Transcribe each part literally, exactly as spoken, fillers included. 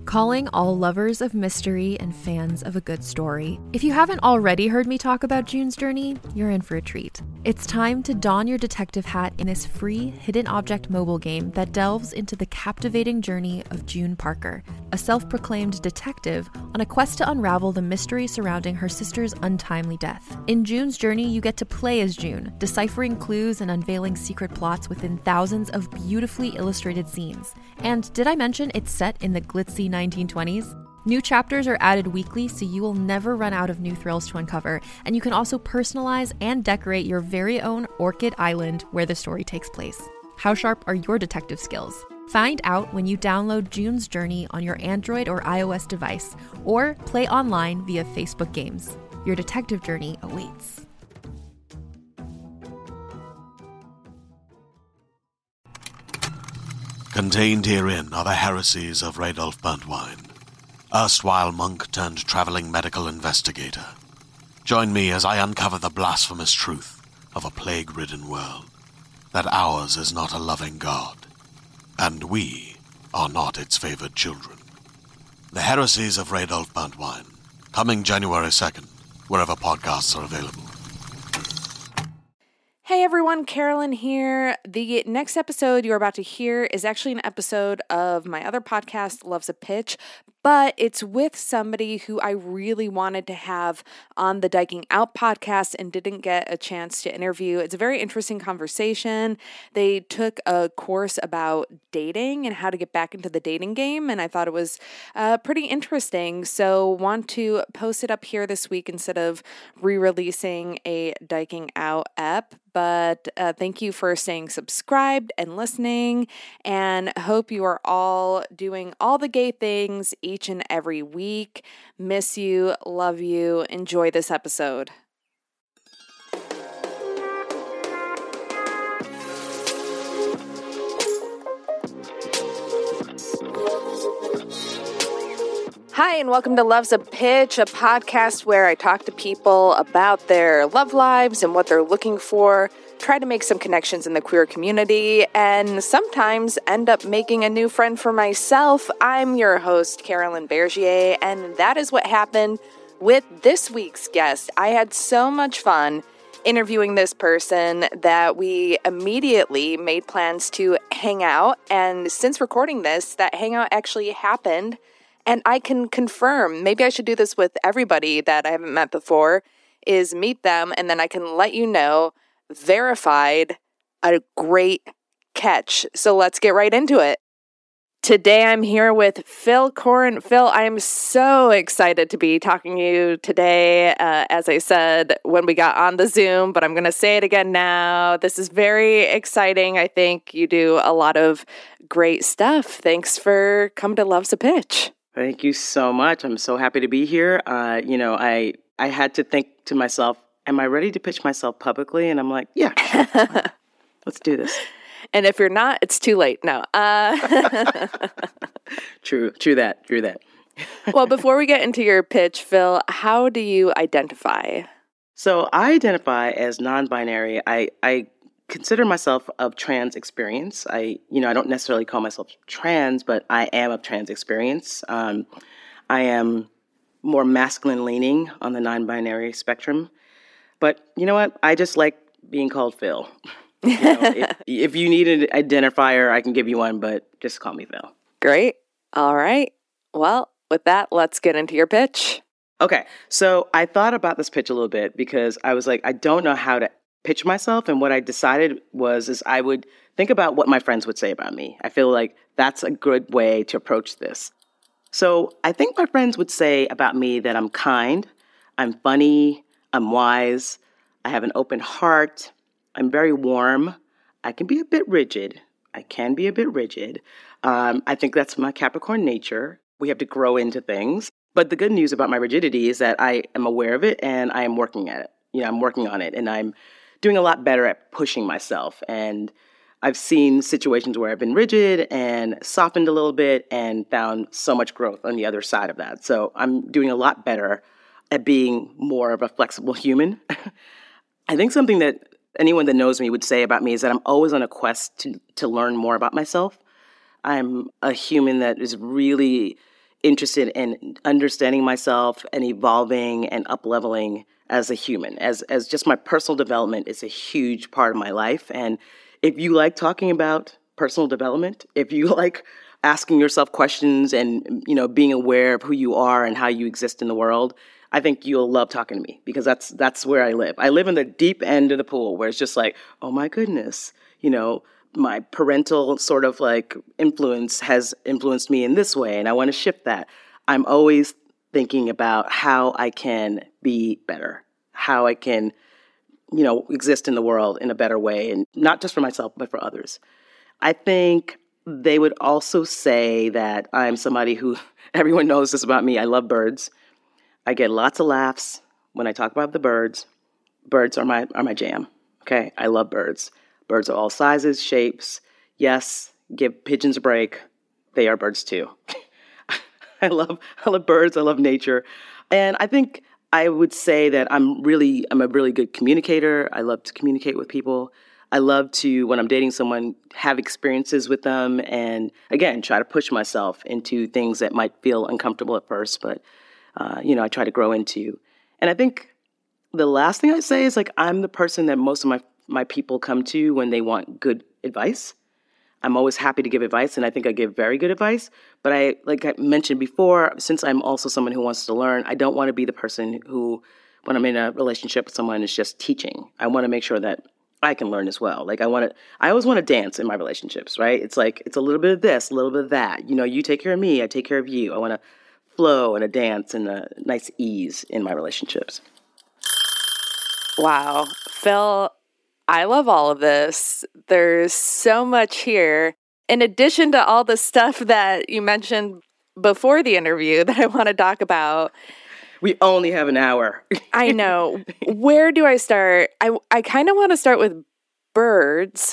Calling all lovers of mystery and fans of a good story. If you haven't already heard me talk about June's Journey, you're in for a treat. It's time to don your detective hat in this free hidden object mobile game that delves into the captivating journey of June Parker, a self-proclaimed detective on a quest to unravel the mystery surrounding her sister's untimely death. In June's Journey, you get to play as June, deciphering clues and unveiling secret plots within thousands of beautifully illustrated scenes. And did I mention it's set in the glitzy nineteen twenties? New chapters are added weekly, so you will never run out of new thrills to uncover, and you can also personalize and decorate your very own Orchid Island where the story takes place. How sharp are your detective skills? Find out when you download June's Journey on your Android or iOS device, or play online via Facebook Games. Your detective journey awaits. Contained herein are the heresies of Radolf Burntwine, erstwhile monk turned traveling medical investigator. Join me as I uncover the blasphemous truth of a plague-ridden world, that ours is not a loving God, and we are not its favored children. The heresies of Radolf Burntwine, coming January second, wherever podcasts are available. Hey everyone, Carolyn here. The next episode you're about to hear is actually an episode of my other podcast, Love's a Pitch, but it's with somebody who I really wanted to have on the Diking Out podcast and didn't get a chance to interview. It's a very interesting conversation. They took a course about dating and how to get back into the dating game, and I thought it was uh, pretty interesting. So want to post it up here this week instead of re-releasing a Diking Out ep. But uh, thank you for staying subscribed and listening, and hope you are all doing all the gay things each and every week. Miss you, love you, enjoy this episode. Hi, and welcome to Love's a Pitch, a podcast where I talk to people about their love lives and what they're looking for, try to make some connections in the queer community, and sometimes end up making a new friend for myself. I'm your host, Carolyn Bergier, and that is what happened with this week's guest. I had so much fun interviewing this person that we immediately made plans to hang out, and since recording this, that hangout actually happened. And I can confirm, maybe I should do this with everybody that I haven't met before, is meet them, and then I can let you know, verified, a great catch. So let's get right into it. Today I'm here with Phil Corin. Phil, I am so excited to be talking to you today, uh, as I said when we got on the Zoom, but I'm going to say it again now. This is very exciting. I think you do a lot of great stuff. Thanks for coming to Love's a Pitch. Thank you so much. I'm so happy to be here. Uh, you know, I I had to think to myself, am I ready to pitch myself publicly? And I'm like, yeah, sure. Let's do this. And if you're not, it's too late. No. Uh... true, true that, true that. Well, before we get into your pitch, Phil, how do you identify? So I identify as non-binary. I, I consider myself of trans experience. I, you know, I don't necessarily call myself trans, but I am of trans experience. Um, I am more masculine leaning on the non-binary spectrum. But you know what? I just like being called Phil. You know, if, if you need an identifier, I can give you one, but just call me Phil. Great. All right. Well, with that, let's get into your pitch. Okay. So I thought about this pitch a little bit because I was like, I don't know how to pitch myself. And what I decided was, is I would think about what my friends would say about me. I feel like that's a good way to approach this. So I think my friends would say about me that I'm kind, I'm funny, I'm wise, I have an open heart, I'm very warm, I can be a bit rigid. I can be a bit rigid. Um, I think that's my Capricorn nature. We have to grow into things. But the good news about my rigidity is that I am aware of it and I am working at it. You know, I'm working on it and I'm doing a lot better at pushing myself. And I've seen situations where I've been rigid and softened a little bit and found so much growth on the other side of that. So I'm doing a lot better at being more of a flexible human. I think something that anyone that knows me would say about me is that I'm always on a quest to, to learn more about myself. I'm a human that is really interested in understanding myself and evolving and up-leveling as a human. As as just my personal development is a huge part of my life. And if you like talking about personal development, if you like asking yourself questions and, you know, being aware of who you are and how you exist in the world, I think you'll love talking to me because that's that's where I live. I live in the deep end of the pool where it's just like, oh my goodness, you know, my parental sort of like influence has influenced me in this way, and I want to shift that. I'm always thinking about how I can be better, how I can, you know, exist in the world in a better way, and not just for myself, but for others. I think they would also say that I'm somebody who, everyone knows this about me, I love birds. I get lots of laughs when I talk about the birds. Birds are my are my jam, okay? I love birds. Birds of all sizes, shapes. Yes, give pigeons a break. They are birds too. I love I love birds. I love nature. And I think I would say that I'm really I'm a really good communicator. I love to communicate with people. I love to, when I'm dating someone, have experiences with them and, again, try to push myself into things that might feel uncomfortable at first, but, uh, you know, I try to grow into. And I think the last thing I say is, like, I'm the person that most of my my people come to when they want good advice. I'm always happy to give advice, and I think I give very good advice. But I, like I mentioned before, since I'm also someone who wants to learn, I don't want to be the person who, when I'm in a relationship with someone, is just teaching. I want to make sure that I can learn as well. Like I want to, I always want to dance in my relationships, right? It's like, it's a little bit of this, a little bit of that. You know, you take care of me, I take care of you. I want to flow and a dance and a nice ease in my relationships. Wow. Phil, I love all of this. There's so much here. In addition to all the stuff that you mentioned before the interview that I want to talk about. We only have an hour. I know. Where do I start? I, I kind of want to start with birds.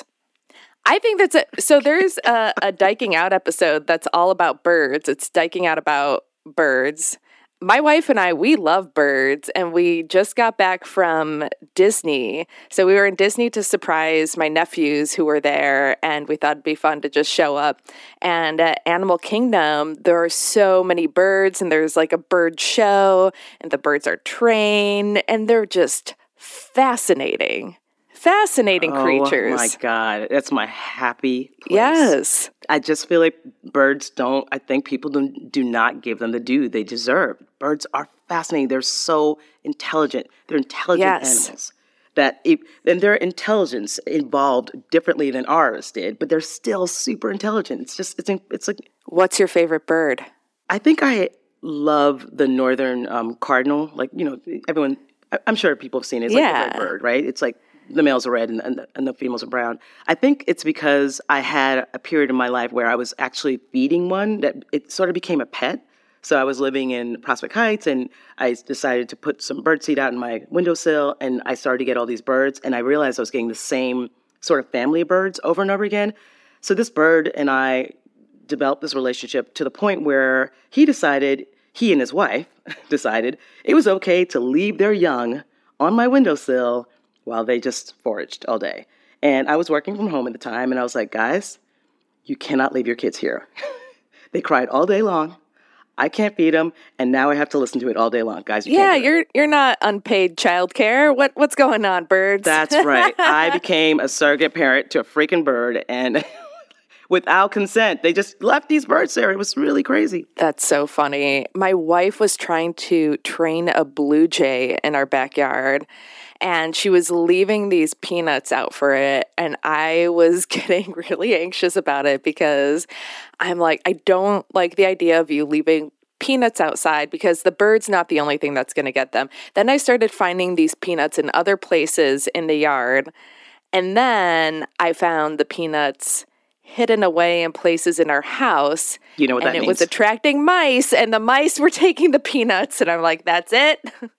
I think that's a, so there's a, a Diking Out episode that's all about birds. It's Diking Out about birds. My wife and I, we love birds, and we just got back from Disney. So we were in Disney to surprise my nephews who were there, and we thought it'd be fun to just show up. And at Animal Kingdom, there are so many birds, and there's like a bird show, and the birds are trained, and they're just fascinating. Fascinating oh, creatures. Oh my God. That's my happy place. Yes. I just feel like birds don't, I think people do, do not give them the due they deserve. Birds are fascinating. They're so intelligent. They're intelligent yes. animals. That it, and their intelligence evolved differently than ours did, but they're still super intelligent. It's just, it's, it's like. What's your favorite bird? I think I love the northern um, cardinal. Like, you know, everyone, I'm sure people have seen it. It's yeah. like a red bird, right? It's like, the males are red and, and, the, and the females are brown. I think it's because I had a period in my life where I was actually feeding one that it sort of became a pet. So I was living in Prospect Heights, and I decided to put some birdseed out in my windowsill, and I started to get all these birds, and I realized I was getting the same sort of family of birds over and over again. So this bird and I developed this relationship to the point where he decided, he and his wife decided, it was okay to leave their young on my windowsill while they just foraged all day. And I was working from home at the time, and I was like, guys, you cannot leave your kids here. They cried all day long. I can't feed them, and now I have to listen to it all day long. Guys, you yeah, can't you're you're not unpaid childcare. What what's going on, birds? That's right. I became a surrogate parent to a freaking bird, and without consent, they just left these birds there. It was really crazy. That's so funny. My wife was trying to train a blue jay in our backyard, and she was leaving these peanuts out for it, and I was getting really anxious about it because I'm like, I don't like the idea of you leaving peanuts outside because the bird's not the only thing that's going to get them. Then I started finding these peanuts in other places in the yard, and then I found the peanuts hidden away in places in our house. You know what that means? And it was attracting mice, and the mice were taking the peanuts, and I'm like, that's it?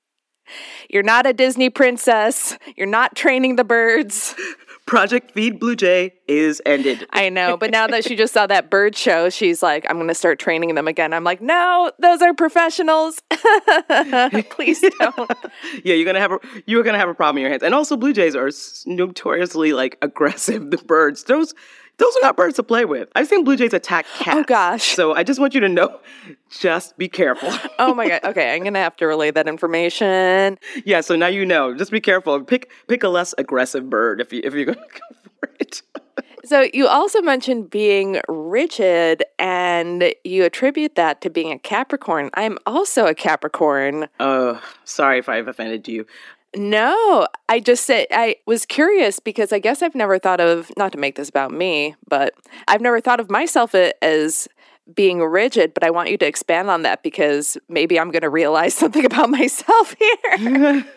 You're not a Disney princess. You're not training the birds. Project Feed Blue Jay is ended. I know, but now that she just saw that bird show, she's like, I'm going to start training them again. I'm like, no, those are professionals. Please don't. Yeah, you're gonna have a you're gonna have a problem in your hands. And also, blue jays are notoriously like aggressive. The birds, those Those are not birds to play with. I've seen blue jays attack cats. Oh, gosh. So I just want you to know, just be careful. Oh, my God. Okay, I'm going to have to relay that information. Yeah, so now you know. Just be careful. Pick pick a less aggressive bird if, you, if you're going to go for it. So you also mentioned being rigid, and you attribute that to being a Capricorn. I'm also a Capricorn. Oh, sorry if I've offended you. No, I just said, I was curious because I guess I've never thought of, not to make this about me, but I've never thought of myself as being rigid, but I want you to expand on that because maybe I'm going to realize something about myself here.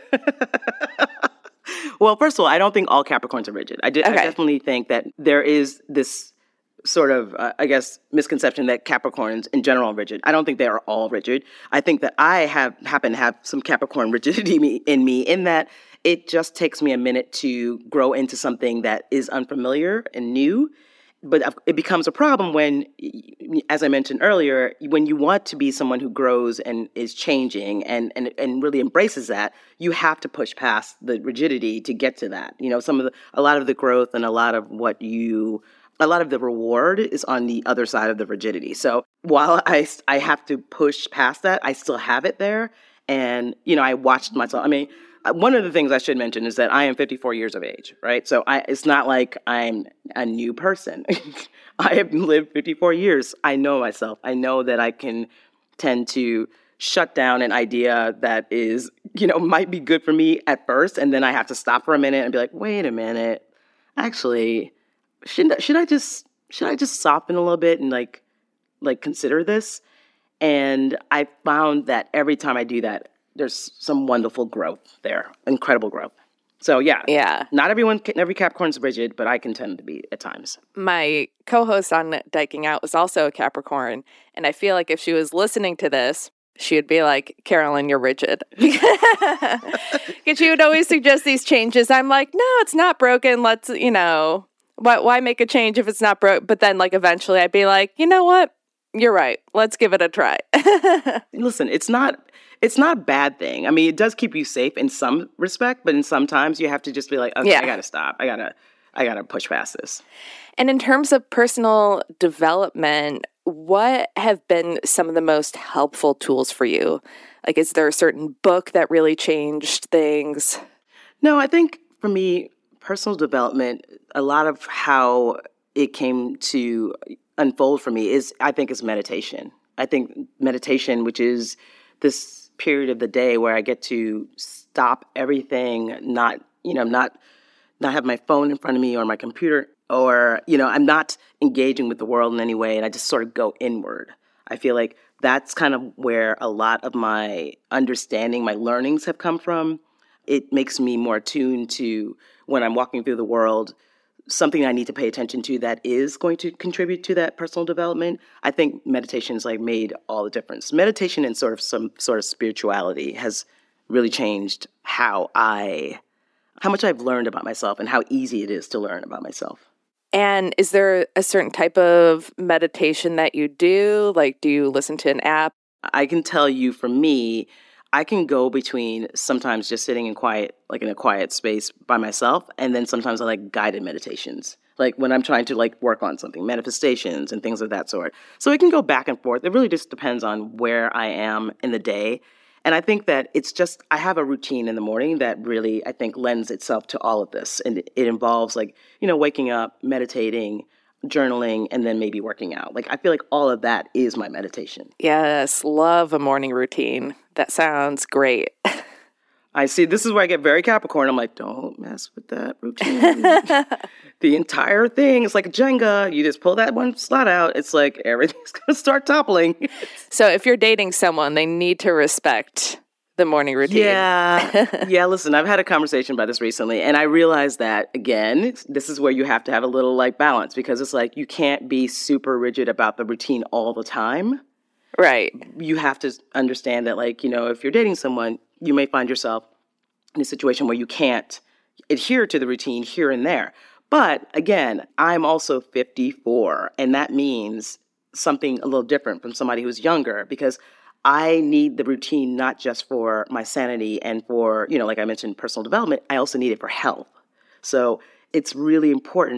Well, first of all, I don't think all Capricorns are rigid. I, did, Okay. I definitely think that there is this sort of, uh, I guess, misconception that Capricorns in general are rigid. I don't think they are all rigid. I think that I have happen to have some Capricorn rigidity me, in me in that it just takes me a minute to grow into something that is unfamiliar and new. But it becomes a problem when, as I mentioned earlier, when you want to be someone who grows and is changing and, and, and really embraces that, you have to push past the rigidity to get to that. You know, some of the, a lot of the growth and a lot of what you, a lot of the reward is on the other side of the rigidity. So while I, I have to push past that, I still have it there. And, you know, I watched myself. I mean, one of the things I should mention is that I am fifty-four years of age, right? So I, it's not like I'm a new person. I have lived fifty-four years. I know myself. I know that I can tend to shut down an idea that is, you know, might be good for me at first, and then I have to stop for a minute and be like, wait a minute, actually, should should I just should I just soften a little bit and like like consider this? And I found that every time I do that, there's some wonderful growth there, incredible growth. So yeah, Yeah. not everyone, every Capricorn is rigid, but I can tend to be at times. My co-host on Diking Out was also a Capricorn, and I feel like if she was listening to this, she would be like, Carolyn, you're rigid. Because she would always suggest these changes. I'm like, no, it's not broken. Let's, you know, why, why make a change if it's not broke? But then like eventually I'd be like, you know what? You're right. Let's give it a try. Listen, it's not it's not a bad thing. I mean, it does keep you safe in some respect, but in sometimes you have to just be like, okay, Yeah. I gotta stop. I gotta I gotta push past this. And in terms of personal development, what have been some of the most helpful tools for you? Like, is there a certain book that really changed things? No, I think for me, personal development, a lot of how it came to unfold for me is, I think, is meditation. I think meditation, which is this period of the day where I get to stop everything, not, you know, not, not have my phone in front of me or my computer, or, you know, I'm not engaging with the world in any way, and I just sort of go inward. I feel like that's kind of where a lot of my understanding, my learnings have come from. It makes me more attuned to, when I'm walking through the world, something I need to pay attention to that is going to contribute to that personal development. I think meditation has like made all the difference. Meditation and sort of some sort of spirituality has really changed how I, how much I've learned about myself and how easy it is to learn about myself. And is there a certain type of meditation that you do? Like, do you listen to an app? I can tell you, for me, I can go between sometimes just sitting in quiet, like in a quiet space by myself, and then sometimes I like guided meditations, like when I'm trying to like work on something, manifestations and things of that sort. So it can go back and forth. It really just depends on where I am in the day. And I think that it's just, I have a routine in the morning that really, I think, lends itself to all of this. And it involves like, you know, waking up, meditating, journaling, and then maybe working out. Like, I feel like all of that is my meditation. Yes, love a morning routine. That sounds great. I see. This is where I get very Capricorn. I'm like, don't mess with that routine. The entire thing is like a Jenga. You just pull that one slot out. It's like everything's going to start toppling. So if you're dating someone, they need to respect the morning routine. Yeah. Yeah, listen, I've had a conversation about this recently, and I realized that, again, this is where you have to have a little like balance, because it's like you can't be super rigid about the routine all the time. Right. You have to understand that, like, you know, if you're dating someone, you may find yourself in a situation where you can't adhere to the routine here and there. But again, I'm also fifty-four, and that means something a little different from somebody who's younger, because I need the routine not just for my sanity and for, you know, like I mentioned, personal development. I also need it for health. So it's really important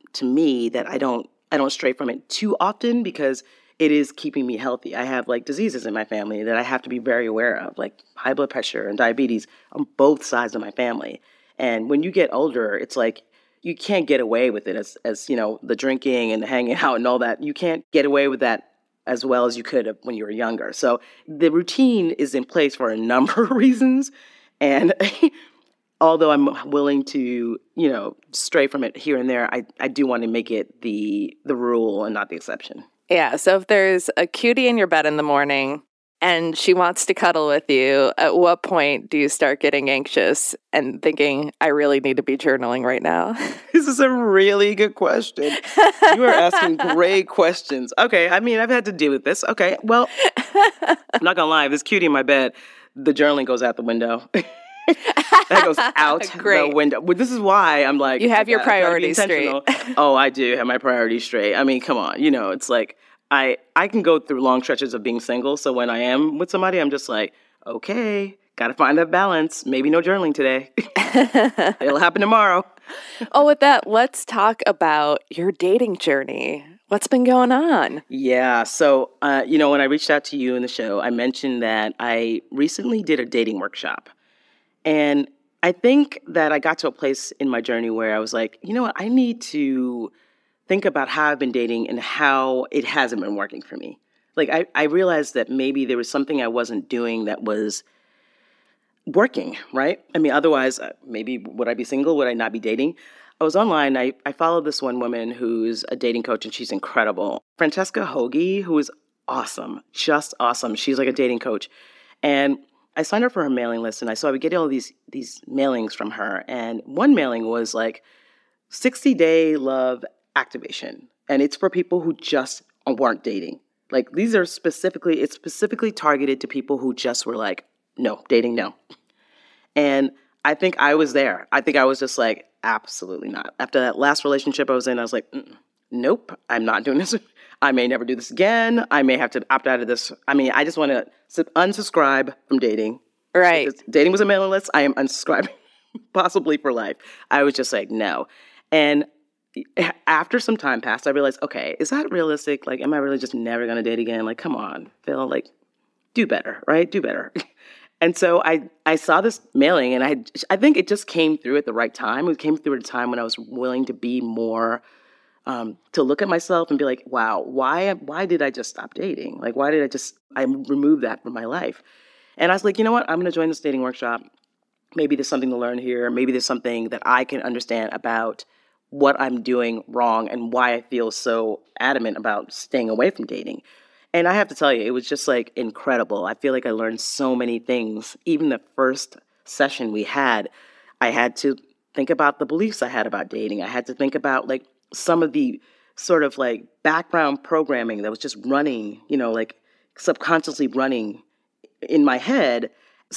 to me that I don't I don't stray from it too often because it is keeping me healthy. I have like diseases in my family that I have to be very aware of, like high blood pressure and diabetes on both sides of my family. And when you get older, it's like you can't get away with it as, as you know, the drinking and the hanging out and all that. You can't get away with that as well as you could when you were younger. So the routine is in place for a number of reasons. And although I'm willing to, you know, stray from it here and there, I, I do want to make it the the rule and not the exception. Yeah. So if there's a cutie in your bed in the morning and she wants to cuddle with you, at what point do you start getting anxious and thinking, I really need to be journaling right now? This is a really good question. You are asking great questions. Okay. I mean, I've had to deal with this. Okay. Well, I'm not going to lie. If this cutie in my bed, the journaling goes out the window. That goes out Great. the window. Well, this is why I'm like, you have I your gotta, priorities straight. Oh, I do have my priorities straight. I mean, come on. You know, it's like I I can go through long stretches of being single. So when I am with somebody, I'm just like, okay, got to find that balance. Maybe no journaling today. It'll happen tomorrow. Oh, with that, let's talk about your dating journey. What's been going on? Yeah. So, uh, you know, when I reached out to you in the show, I mentioned that I recently did a dating workshop. And I think that I got to a place in my journey where I was like, you know what, I need to think about how I've been dating and how it hasn't been working for me. Like, I, I realized that maybe there was something I wasn't doing that was working, right? I mean, otherwise, uh, maybe would I be single? Would I not be dating? I was online. I, I followed this one woman who's a dating coach, and she's incredible. Francesca Hogi, who is awesome, just awesome. She's like a dating coach. And I signed up for her mailing list, and I saw I would get all these these mailings from her. And one mailing was like sixty-day love activation. And it's for people who just weren't dating. Like, these are specifically, it's specifically targeted to people who just were like, no, dating, no. And I think I was there. I think I was just like, absolutely not. After that last relationship I was in, I was like, nope, I'm not doing this. I may never do this again. I may have to opt out of this. I mean, I just want to unsubscribe from dating. Right. Because dating was a mailing list. I am unsubscribing, possibly for life. I was just like, no. And after some time passed, I realized, okay, is that realistic? Like, am I really just never going to date again? Like, come on, Phil, like, do better, right? Do better. And so I, I saw this mailing, and I, I think it just came through at the right time. It came through at a time when I was willing to be more Um, to look at myself and be like, wow, why why did I just stop dating? Like, why did I just, I remove that from my life? And I was like, you know what? I'm going to join this dating workshop. Maybe there's something to learn here. Maybe there's something that I can understand about what I'm doing wrong and why I feel so adamant about staying away from dating. And I have to tell you, it was just like incredible. I feel like I learned so many things. Even the first session we had, I had to think about the beliefs I had about dating. I had to think about like some of the sort of like background programming that was just running, you know, like subconsciously running in my head,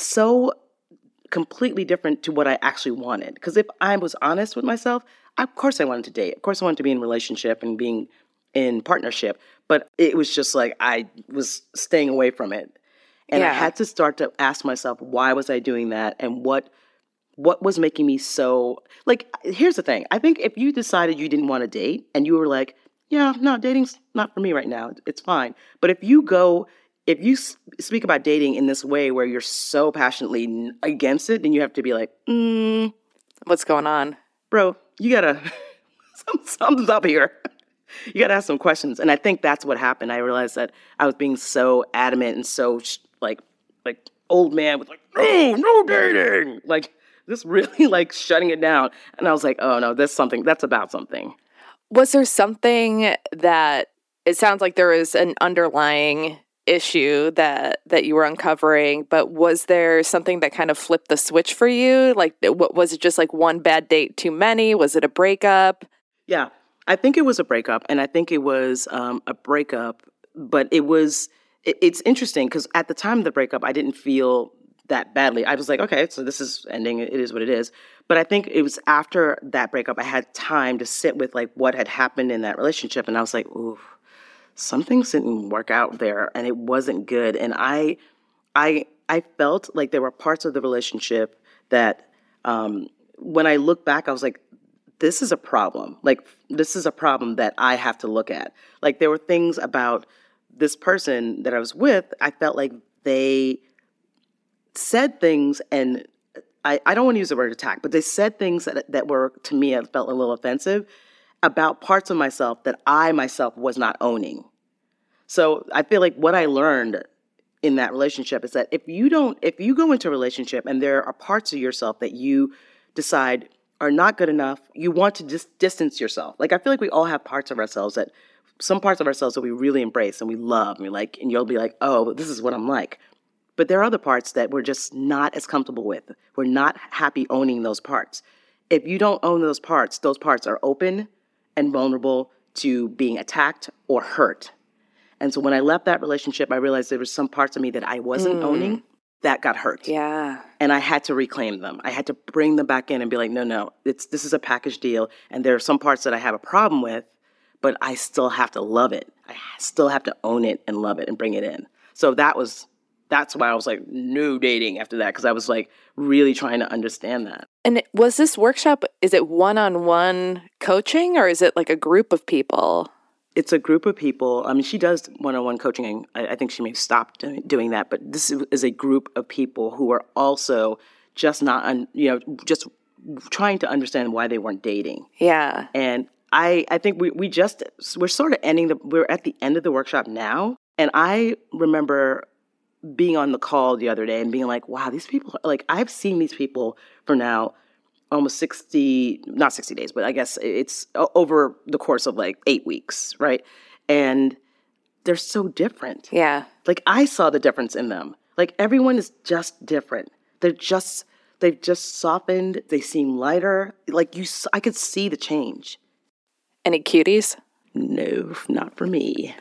so completely different to what I actually wanted. Because if I was honest with myself, of course I wanted to date. Of course I wanted to be in a relationship and being in partnership. But it was just like I was staying away from it. And yeah. I had to start to ask myself, why was I doing that? And what What was making me so, like, here's the thing. I think if you decided you didn't want to date and you were like, yeah, no, dating's not for me right now, it's fine. But if you go, if you speak about dating in this way where you're so passionately against it, then you have to be like, mm, what's going on? Bro, you gotta, something's up here. You gotta ask some questions. And I think that's what happened. I realized that I was being so adamant and so, like, like old man was like, no, no dating. Like, just really like shutting it down. And I was like, oh no, that's something, that's about something. Was there something that, it sounds like there is an underlying issue that, that you were uncovering, but was there something that kind of flipped the switch for you? Like, what, was it just like one bad date too many? Was it a breakup? Yeah, I think it was a breakup. And I think it was um, a breakup, but it was, it, it's interesting because at the time of the breakup, I didn't feel that badly. I was like, okay, so this is ending. It is what it is. But I think it was after that breakup, I had time to sit with like what had happened in that relationship. And I was like, ooh, something didn't work out there and it wasn't good. And I, I, I felt like there were parts of the relationship that um, when I look back, I was like, this is a problem. Like, this is a problem that I have to look at. Like, there were things about this person that I was with, I felt like they said things, and I, I don't want to use the word attack, but they said things that, that were, to me, I felt a little offensive about parts of myself that I myself was not owning. So I feel like what I learned in that relationship is that if you don't, if you go into a relationship and there are parts of yourself that you decide are not good enough, you want to just distance yourself. Like, I feel like we all have parts of ourselves that, some parts of ourselves that we really embrace and we love, and we like, and you'll be like, oh, this is what I'm like. But there are other parts that we're just not as comfortable with. We're not happy owning those parts. If you don't own those parts, those parts are open and vulnerable to being attacked or hurt. And so when I left that relationship, I realized there were some parts of me that I wasn't mm. owning that got hurt. Yeah. And I had to reclaim them. I had to bring them back in and be like, no, no, it's this is a package deal. And there are some parts that I have a problem with, but I still have to love it. I still have to own it and love it and bring it in. So that was, that's why I was like, no dating after that, because I was like really trying to understand that. And was this workshop, is it one-on-one coaching, or is it like a group of people? It's a group of people. I mean, she does one-on-one coaching. I, I think she may have stopped doing that, but this is a group of people who are also just not, un, you know, just trying to understand why they weren't dating. Yeah. And I, I think we, we just, we're sort of ending the, we're at the end of the workshop now. And I remember being on the call the other day and being like, wow, these people, like, I've seen these people for now almost sixty, not sixty days, but I guess it's over the course of like eight weeks, right? And they're so different. Yeah. Like, I saw the difference in them. Like, everyone is just different. They're just, they've just softened. They seem lighter. Like, you, I could see the change. Any cuties? No, not for me.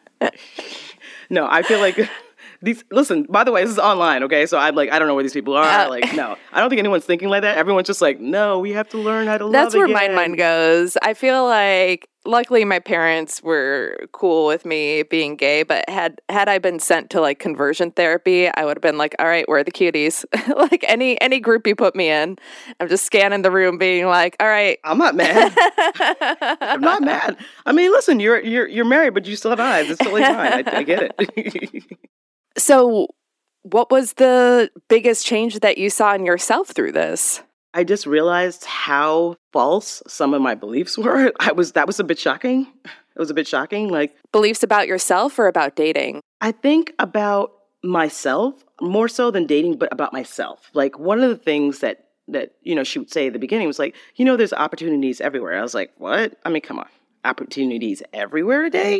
No, I feel like these, listen, by the way, this is online, okay? So I'm like, I don't know where these people are. Like, no, I don't think anyone's thinking like that. Everyone's just like, no, we have to learn how to love That's where again. my mind goes. I feel like, luckily my parents were cool with me being gay, but had had I been sent to like conversion therapy, I would have been like, all right, where are the cuties? Like any any group you put me in, I'm just scanning the room being like, all right. I'm not mad. I'm not mad. I mean, listen, you're you're you're married, but you still have eyes. It's totally fine. I, I get it. So what was the biggest change that you saw in yourself through this? I just realized how false some of my beliefs were. I was that was a bit shocking. It was a bit shocking. Like, beliefs about yourself or about dating? I think about myself more so than dating, but about myself. Like, one of the things that that you know she would say at the beginning was like, you know, there's opportunities everywhere. I was like, what? I mean, come on, opportunities everywhere today?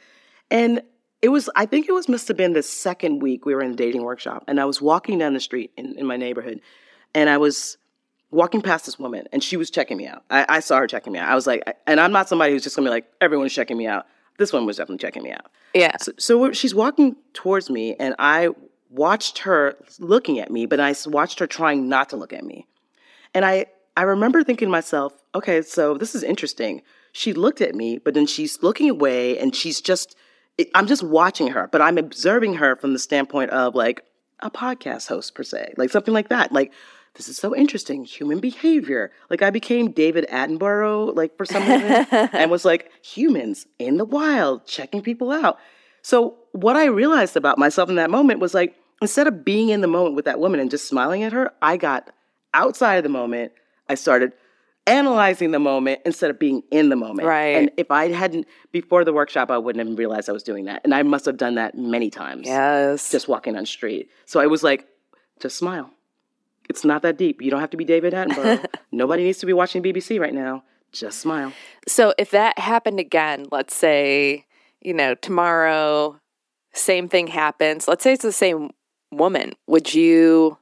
And it was, I think it was must have been the second week we were in the dating workshop, and I was walking down the street in, in my neighborhood, and I was walking past this woman, and she was checking me out. I, I saw her checking me out. I was like, and I'm not somebody who's just gonna be like, everyone's checking me out. This one was definitely checking me out. Yeah. So, so she's walking towards me, and I watched her looking at me, but I watched her trying not to look at me. And I, I remember thinking to myself, okay, so this is interesting. She looked at me, but then she's looking away, and she's just, I'm just watching her, but I'm observing her from the standpoint of like a podcast host per se, like something like that. Like, this is so interesting, human behavior. Like, I became David Attenborough, like, for some reason, and was like, humans in the wild, checking people out. So what I realized about myself in that moment was like, instead of being in the moment with that woman and just smiling at her, I got outside of the moment. I started analyzing the moment instead of being in the moment. Right. And if I hadn't, before the workshop, I wouldn't have realized I was doing that. And I must have done that many times. Yes. Just walking on the street. So I was like, just smile. It's not that deep. You don't have to be David Attenborough. Nobody needs to be watching B B C right now. Just smile. So if that happened again, let's say, you know, tomorrow, same thing happens. Let's say it's the same woman. Would you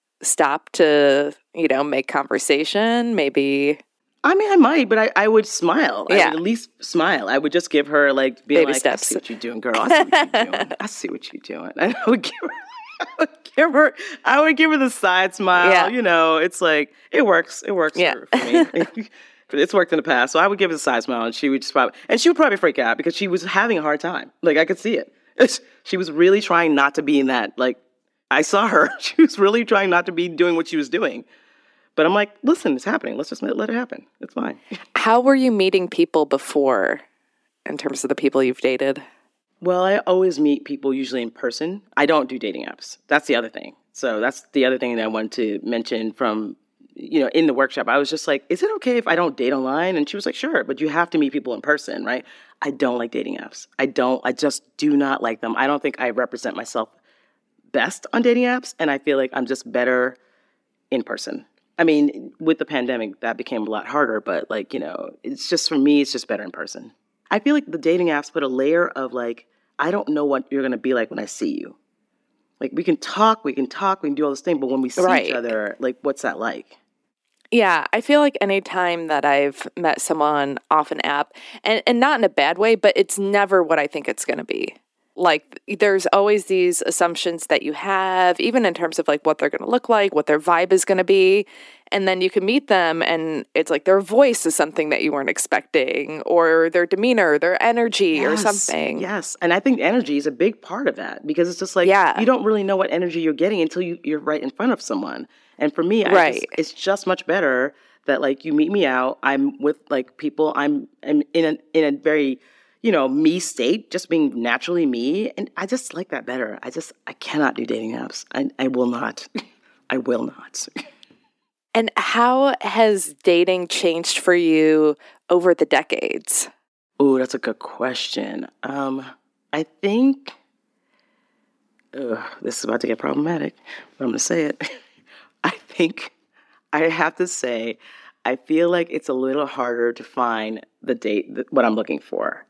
stop to, you know, make conversation? Maybe. I mean, I might, but I, I would smile. Yeah. I would at least smile. I would just give her, like, be Baby like, steps. I see what you're doing, girl. I see what you're doing. I see what you're doing. And I would give her, I would give her, I would give her the side smile. Yeah. You know, it's like, it works. It works yeah. for, for me. It's worked in the past. So I would give her the side smile, and she would just probably, and she would probably freak out because she was having a hard time. Like, I could see it. It's, she was really trying not to be in that, like, I saw her. She was really trying not to be doing what she was doing. But I'm like, listen, it's happening. Let's just let let it happen. It's fine. How were you meeting people before in terms of the people you've dated? Well, I always meet people usually in person. I don't do dating apps. That's the other thing. So that's the other thing that I wanted to mention from, you know, in the workshop. I was just like, is it okay if I don't date online? And she was like, sure, but you have to meet people in person, right? I don't like dating apps. I don't, I just do not like them. I don't think I represent myself best on dating apps. And I feel like I'm just better in person. I mean, with the pandemic, that became a lot harder, but like, you know, it's just, for me, it's just better in person. I feel like the dating apps put a layer of like, I don't know what you're going to be like when I see you. Like, we can talk, we can talk, we can do all this thing, but when we see right. each other, like, what's that like? Yeah, I feel like any time that I've met someone off an app, and, and not in a bad way, but it's never what I think it's going to be. Like, there's always these assumptions that you have, even in terms of like what they're going to look like, what their vibe is going to be. And then you can meet them and it's like their voice is something that you weren't expecting, or their demeanor, their energy yes, or something. Yes. And I think energy is a big part of that, because it's just like, yeah. you don't really know what energy you're getting until you, you're right in front of someone. And for me, I right. just, it's just much better that like you meet me out. I'm with like people. I'm, I'm in a, in a very, you know, me state, just being naturally me. And I just like that better. I just, I cannot do dating apps. I, I will not. I will not. And how has dating changed for you over the decades? Oh, that's a good question. Um, I think, ugh, this is about to get problematic, but I'm going to say it. I think I have to say, I feel like it's a little harder to find the date, th- what I'm looking for.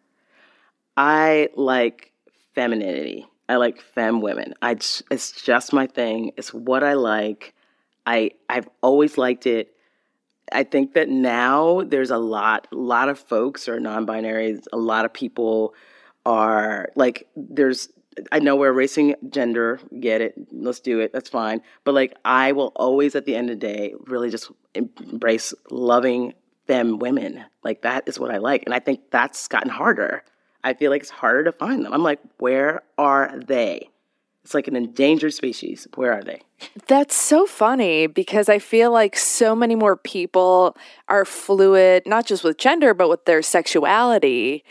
I like femininity. I like femme women. I just, it's just my thing. It's what I like. I, I've always liked it. I think that now there's a lot, a lot of folks are non-binary. A lot of people are like, there's, I know we're erasing gender. Get it. Let's do it. That's fine. But like, I will always at the end of the day really just embrace loving femme women. Like, that is what I like. And I think that's gotten harder. I feel like it's harder to find them. I'm like, where are they? It's like an endangered species. Where are they? That's so funny, because I feel like so many more people are fluid, not just with gender, but with their sexuality.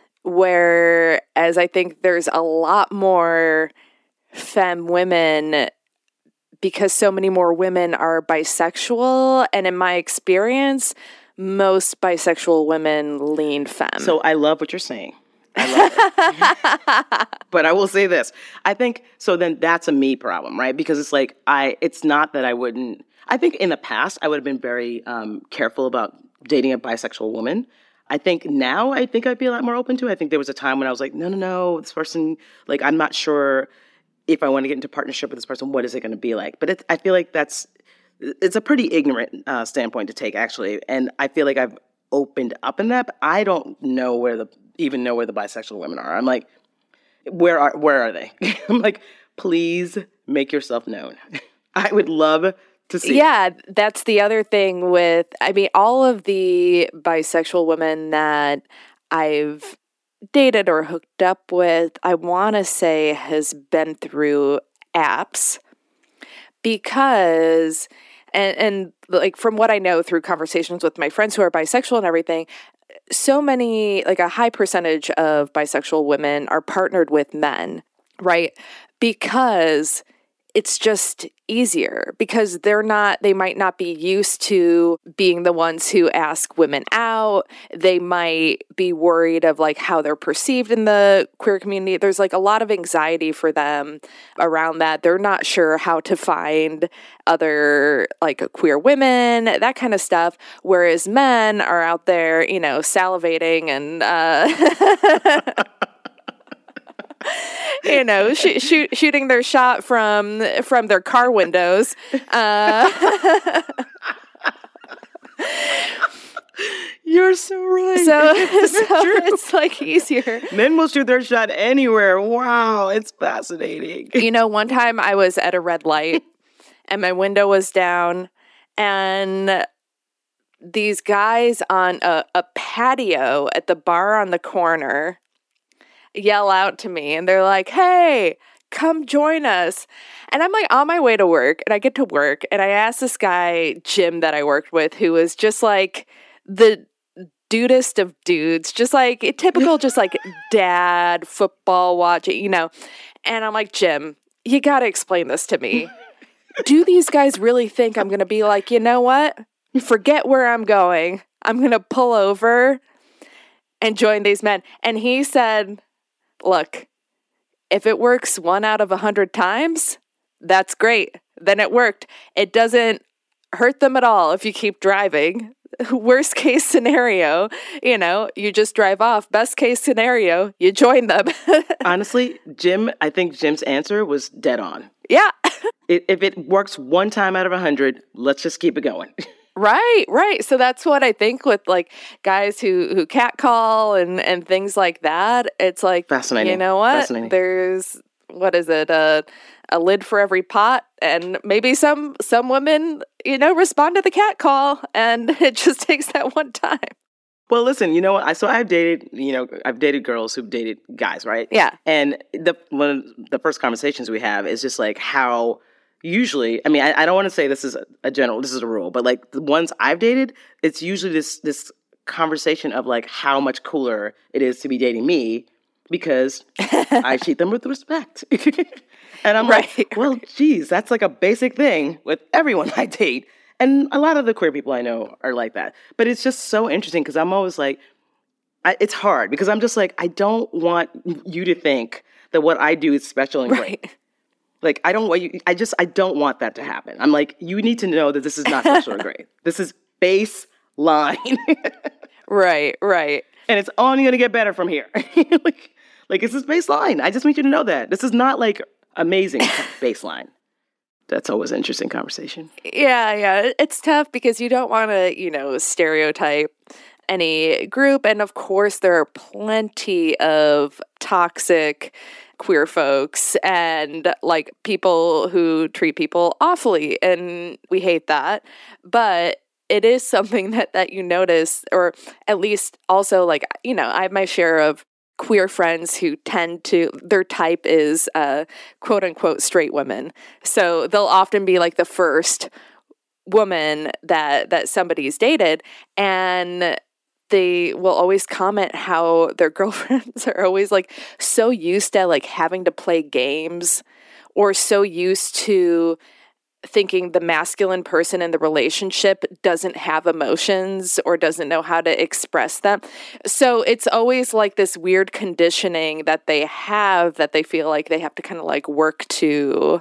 Whereas I think there's a lot more femme women because so many more women are bisexual. And in my experience, most bisexual women lean femme. So I love what you're saying. I love it. But I will say this. I think, so then that's a me problem, right? Because it's like, I, it's not that I wouldn't, I think in the past, I would have been very um, careful about dating a bisexual woman. I think now, I think I'd be a lot more open to it. I think there was a time when I was like, no, no, no, this person, like, I'm not sure if I want to get into partnership with this person, what is it going to be like? But it, I feel like that's, it's a pretty ignorant uh, standpoint to take, actually. And I feel like I've opened up in that, but I don't know where the, even know where the bisexual women are. I'm like, where are where are they? I'm like, please make yourself known. I would love to see. Yeah, that's the other thing with, I mean, all of the bisexual women that I've dated or hooked up with, I want to say has been through apps, because, and, and like from what I know through conversations with my friends who are bisexual and everything, so many, like a high percentage of bisexual women are partnered with men, right? Because it's just easier, because they're not, they might not be used to being the ones who ask women out. They might be worried of like how they're perceived in the queer community. There's like a lot of anxiety for them around that. They're not sure how to find other like queer women, that kind of stuff. Whereas men are out there, you know, salivating and, uh, you know, sh- shoot, shooting their shot from from their car windows. Uh, You're so right. so it's, so it's like easier. Men will shoot their shot anywhere. Wow, it's fascinating. You know, one time I was at a red light and my window was down, and these guys on a, a patio at the bar on the corner yell out to me, and they're like, "Hey, come join us. And I'm like on my way to work, and I get to work, and I asked this guy, Jim, that I worked with, who was just like the dudest of dudes, just like a typical, just like dad football watching, you know. And I'm like, Jim, you got to explain this to me. Do these guys really think I'm going to be like, you know what? Forget where I'm going. I'm going to pull over and join these men. And he said, look, if it works one out of a hundred times, that's great. Then it worked. It doesn't hurt them at all if you keep driving. Worst case scenario, you know, you just drive off. Best case scenario, you join them. Honestly, Jim, I think Jim's answer was dead on. Yeah. it, if it works one time out of a hundred, let's just keep it going. Right, right. So that's what I think with like guys who, who catcall and, and things like that. It's like, fascinating. You know what? Fascinating. There's, what is it? Uh, a lid for every pot, and maybe some some women, you know, respond to the cat call, and it just takes that one time. Well, listen, you know what? I so I've dated, you know, I've dated girls who've dated guys, right? Yeah. And the one of the first conversations we have is just like how usually, I mean, I, I don't want to say this is a, a general, this is a rule, but like the ones I've dated, it's usually this this conversation of like how much cooler it is to be dating me because I treat them with respect. And I'm right. like, well, geez, that's like a basic thing with everyone I date. And a lot of the queer people I know are like that. But it's just so interesting because I'm always like, I, it's hard because I'm just like, I don't want you to think that what I do is special and right. great. Like, I don't want you, I just, I don't want that to happen. I'm like, you need to know that this is not special or great. This is baseline. Right, right. And it's only going to get better from here. like, like, this is baseline. I just want you to know that. This is not like amazing baseline. That's always an interesting conversation. Yeah, yeah. It's tough because you don't want to, you know, stereotype any group. And of course, there are plenty of toxic queer folks and like people who treat people awfully. And we hate that. But it is something that, that you notice, or at least also like, you know, I have my share of queer friends who tend to, their type is uh, quote unquote straight women. So they'll often be like the first woman that, that somebody's dated, and they will always comment how their girlfriends are always like so used to like having to play games, or so used to thinking the masculine person in the relationship doesn't have emotions or doesn't know how to express them. So it's always like this weird conditioning that they have that they feel like they have to kind of like work to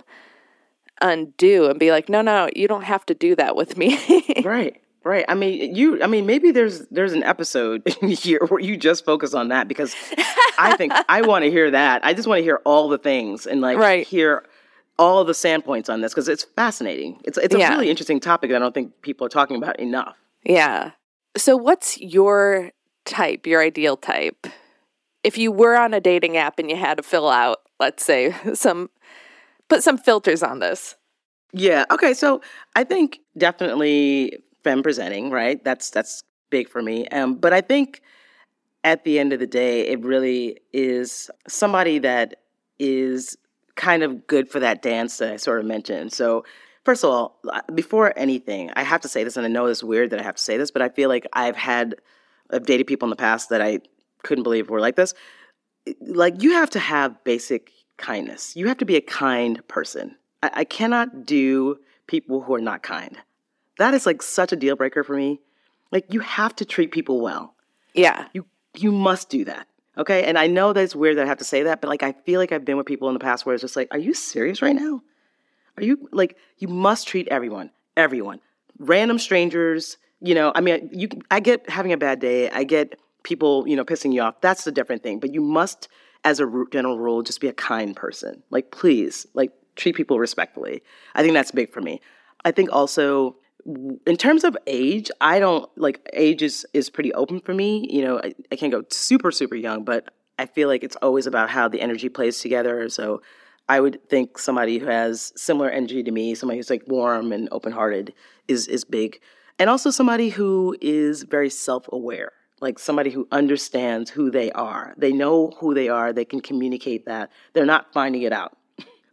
undo and be like, no, no, you don't have to do that with me. Right. Right. I mean, you, I mean, maybe there's, there's an episode here where you just focus on that, because I think I want to hear that. I just want to hear all the things and like right. hear all of the standpoints on this, because it's fascinating. It's it's a yeah. really interesting topic that I don't think people are talking about enough. Yeah. So what's your type, your ideal type? If you were on a dating app and you had to fill out, let's say, some, put some filters on this. Yeah. Okay. So I think definitely femme presenting, right? That's that's big for me. Um, but I think at the end of the day, it really is somebody that is kind of good for that dance that I sort of mentioned. So first of all, before anything, I have to say this, and I know it's weird that I have to say this, but I feel like I've had, I've dated people in the past that I couldn't believe were like this. Like, you have to have basic kindness. You have to be a kind person. I, I cannot do people who are not kind. That is like such a deal breaker for me. Like, you have to treat people well. Yeah. You you must do that. Okay, and I know that it's weird that I have to say that, but like I feel like I've been with people in the past where it's just like, are you serious right now? Are you like, you must treat everyone, everyone, random strangers. You know, I mean, you. I get having a bad day. I get people, you know, pissing you off. That's a different thing. But you must, as a general rule, just be a kind person. Like, please, like treat people respectfully. I think that's big for me. I think also, in terms of age, I don't, like, age is, is pretty open for me. You know, I, I can't go super, super young, but I feel like it's always about how the energy plays together. So I would think somebody who has similar energy to me, somebody who's, like, warm and open-hearted is is big. And also somebody who is very self-aware, like somebody who understands who they are. They know who they are. They can communicate that. They're not finding it out.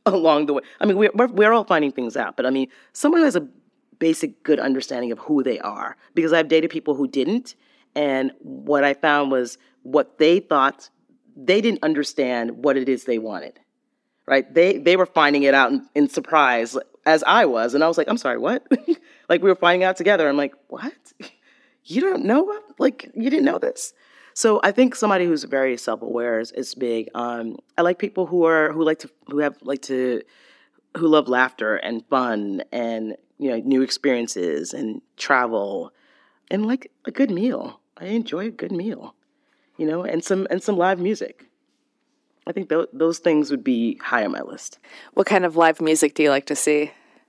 along the way. I mean, we're, we're, we're all finding things out, but I mean, someone who has a basic good understanding of who they are, because I've dated people who didn't. And what I found was what they thought, they didn't understand what it is they wanted, right? They they were finding it out in, in surprise, as I was. And I was like, I'm sorry, what? Like, we were finding out together. I'm like, what? You don't know? Like, you didn't know this? So I think somebody who's very self-aware is, is big. Um, I like people who are who like to who have like to who love laughter and fun and, you know, new experiences and travel and like a good meal. I enjoy a good meal, you know, and some and some live music. I think th- those things would be high on my list. What kind of live music do you like to see?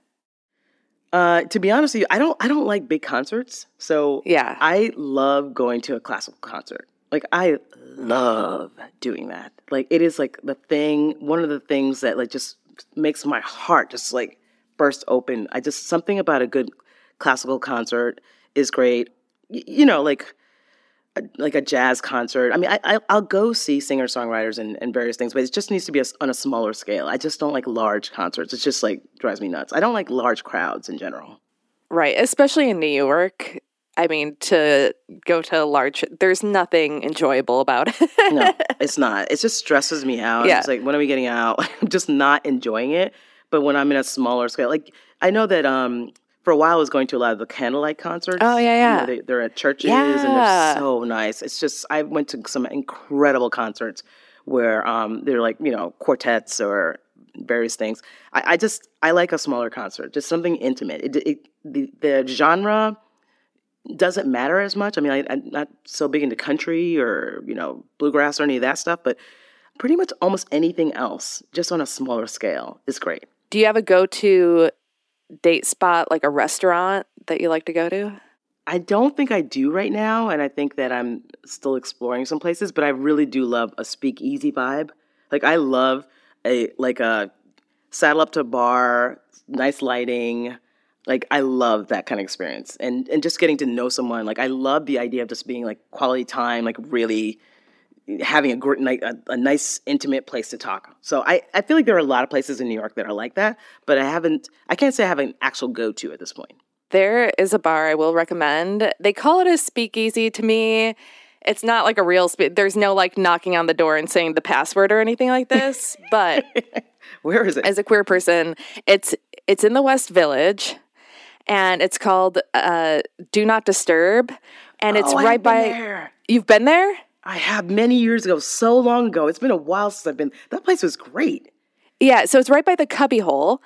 Uh, to be honest with you, I don't I don't like big concerts. So yeah. I love going to a classical concert. Like, I love doing that. Like, it is like the thing, one of the things that like just makes my heart just like burst open. I just, something about a good classical concert is great. Y- you know, like, a, like a jazz concert. I mean, I, I, I'll go see singer-songwriters and, and various things, but it just needs to be a, on a smaller scale. I just don't like large concerts. It's just like drives me nuts. I don't like large crowds in general. Right, especially in New York. I mean, to go to a large, there's nothing enjoyable about it. No, it's not. It just stresses me out. Yeah. It's like, when are we getting out? I'm just not enjoying it. But when I'm in a smaller scale, like, I know that um, for a while I was going to a lot of the candlelight concerts. Oh, yeah, yeah. You know, they, they're at churches yeah. and they're so nice. It's just, I went to some incredible concerts where um, they're like, you know, quartets or various things. I, I just, I like a smaller concert, just something intimate. It, it, the, the genre doesn't matter as much. I mean, I, I'm not so big into country or, you know, bluegrass or any of that stuff, but pretty much almost anything else, just on a smaller scale, is great. Do you have a go-to date spot, like a restaurant that you like to go to? I don't think I do right now, and I think that I'm still exploring some places, but I really do love a speakeasy vibe. Like, I love a, like a saddle up to a bar, nice lighting. Like, I love that kind of experience. And and just getting to know someone. Like, I love the idea of just being, like, quality time, like, really having a, great, like, a, a nice, intimate place to talk. So I, I feel like there are a lot of places in New York that are like that, but I haven't, I can't say I have an actual go-to at this point. There is a bar I will recommend. They call it a speakeasy. To me, it's not like a real spe- there's no, like, knocking on the door and saying the password or anything like this, but where is it? As a queer person, it's it's in the West Village. And it's called uh, Do Not Disturb. And it's oh, right by... There. You've been there? I have many years ago, so long ago. It's been a while since I've been... That place was great. Yeah, so it's right by the Cubby Hole.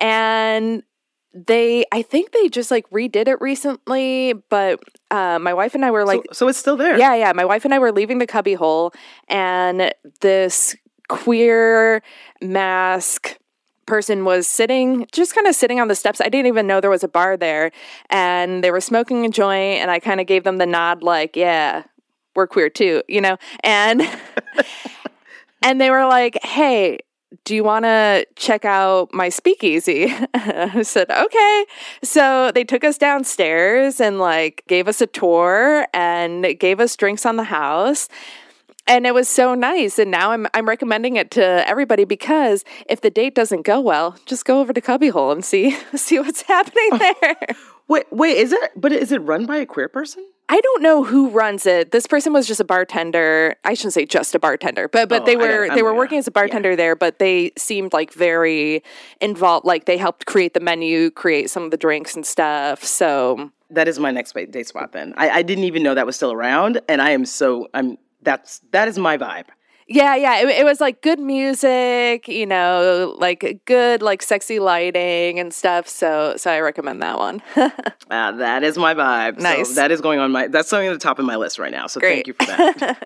And they... I think they just, like, redid it recently. But uh, my wife and I were, like... So, so it's still there? Yeah, yeah. My wife and I were leaving the Cubby Hole. And this queer mask... person was sitting, just kind of sitting on the steps. I didn't even know there was a bar there, and they were smoking a joint, and I kind of gave them the nod, like, yeah, we're queer too, you know? And, and they were like, hey, do you want to check out my speakeasy? I said, okay. So they took us downstairs and, like, gave us a tour and gave us drinks on the house. And it was so nice. And now I'm I'm recommending it to everybody, because if the date doesn't go well, just go over to Cubby Hole and see see what's happening there. Wait, wait, is it, but is it run by a queer person? I don't know who runs it. This person was just a bartender. I shouldn't say just a bartender, but but oh, they were I, they were working as a bartender yeah. there, but they seemed like very involved. Like, they helped create the menu, create some of the drinks and stuff. So that is my next date spot then. I, I didn't even know that was still around, and I am so I'm That's that is my vibe. Yeah, yeah. It, it was like good music, you know, like good, like sexy lighting and stuff. So, so I recommend that one. uh, that is my vibe. Nice. So that is going on my. That's something at the top of my list right now. So Great. Thank you for that.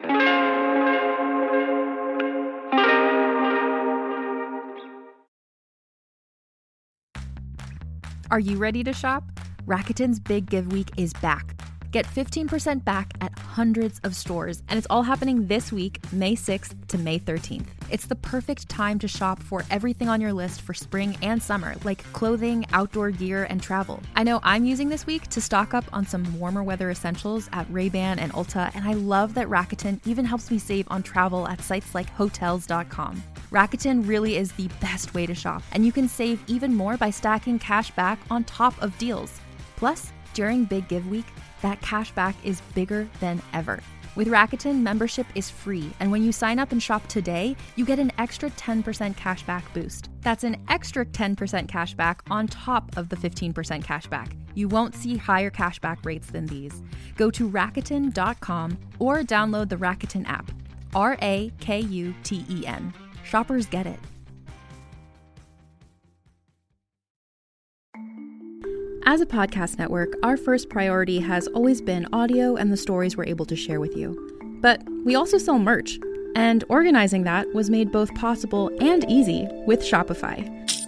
Are you ready to shop? Rakuten's Big Give Week is back. Get fifteen percent back at hundreds of stores, and it's all happening this week, May sixth to May thirteenth. It's the perfect time to shop for everything on your list for spring and summer, like clothing, outdoor gear, and travel. I know I'm using this week to stock up on some warmer weather essentials at Ray-Ban and Ulta, and I love that Rakuten even helps me save on travel at sites like Hotels dot com. Rakuten really is the best way to shop, and you can save even more by stacking cash back on top of deals. Plus, during Big Give Week, that cash back is bigger than ever. With Rakuten, membership is free, and when you sign up and shop today, you get an extra ten percent cash back boost. That's an extra ten percent cash back on top of the fifteen percent cash back. You won't see higher cash back rates than these. Go to Rakuten dot com or download the Rakuten app. R A K U T E N. Shoppers get it. As a podcast network, our first priority has always been audio and the stories we're able to share with you. But we also sell merch, and organizing that was made both possible and easy with Shopify.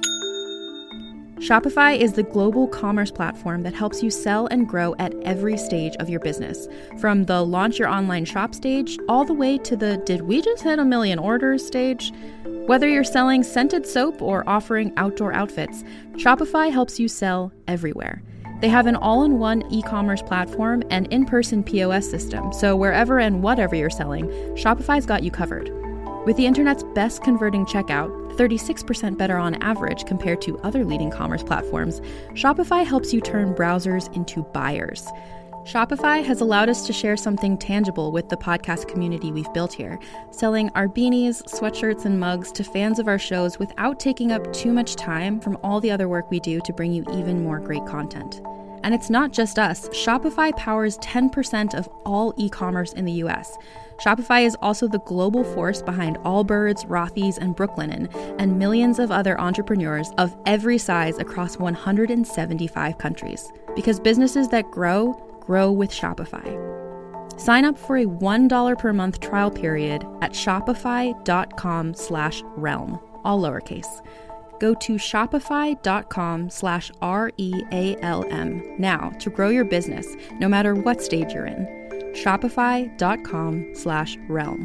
Shopify is the global commerce platform that helps you sell and grow at every stage of your business, from the launch your online shop stage all the way to the did we just hit a million orders stage. Whether you're selling scented soap or offering outdoor outfits, Shopify helps you sell everywhere. They have an all-in-one e-commerce platform and in-person P O S system, so wherever and whatever you're selling, Shopify's got you covered. With the internet's best converting checkout, thirty-six percent better on average compared to other leading commerce platforms, Shopify helps you turn browsers into buyers. Shopify has allowed us to share something tangible with the podcast community we've built here, selling our beanies, sweatshirts, and mugs to fans of our shows without taking up too much time from all the other work we do to bring you even more great content. And it's not just us. Shopify powers ten percent of all e-commerce in the U S. Shopify is also the global force behind Allbirds, Rothy's, and Brooklinen, and millions of other entrepreneurs of every size across one hundred seventy-five countries. Because businesses that grow, grow with Shopify. Sign up for a one dollar per month trial period at shopify.com slash realm, all lowercase. Go to shopify.com slash R-E-A-L-M now to grow your business, no matter what stage you're in. Shopify.com slash realm.